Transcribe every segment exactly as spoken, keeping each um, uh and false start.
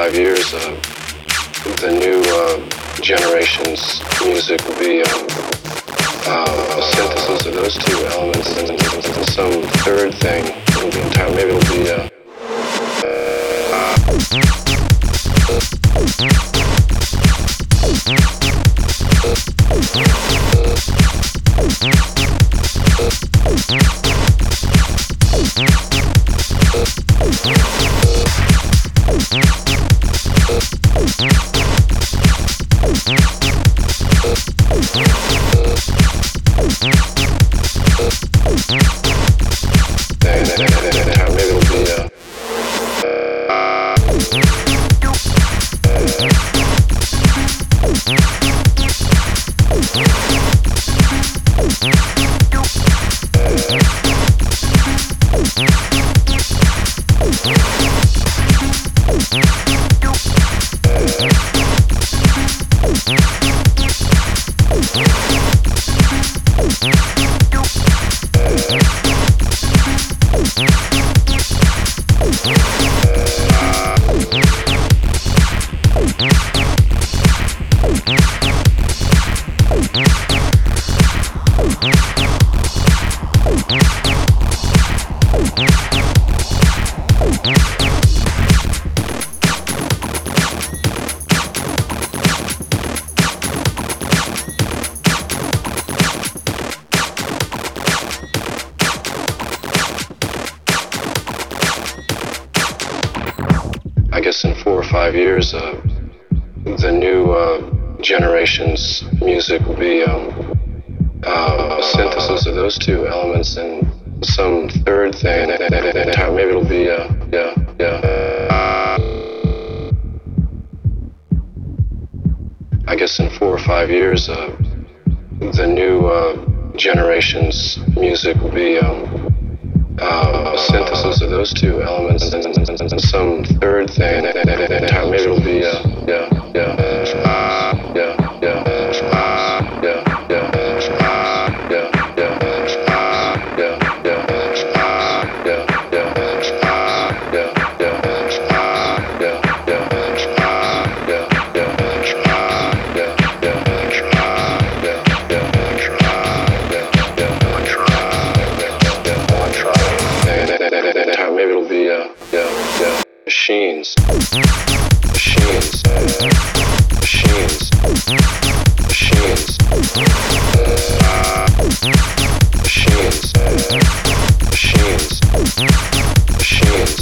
five years, uh, the new uh, generation's music will be um, uh, a synthesis of those two elements and, and some third thing in time. Maybe it'll be uh, I guess in four or five years, uh, the new uh, generation's music will be um, uh, a synthesis of those two elements and some third thing. Maybe it'll be, uh, yeah, yeah. I guess in four or five years, uh, the new uh, generation's music will be um, Uh, a synthesis of those two elements and, and, and, and some third thing. Maybe it'll be, uh, yeah, yeah, yeah, yeah, yeah, yeah, yeah, yeah, yeah, maybe it'll be, uh, yeah, yeah, machines, machines, machines, machines, machines, machines, machines,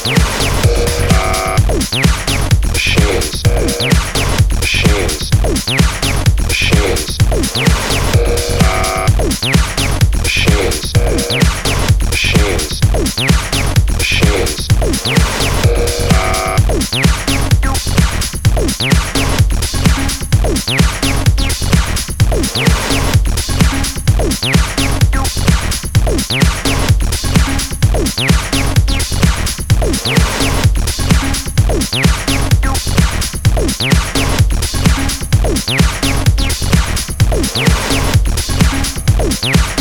machines, machines, machines, machines, machines, machines. We'll be right back.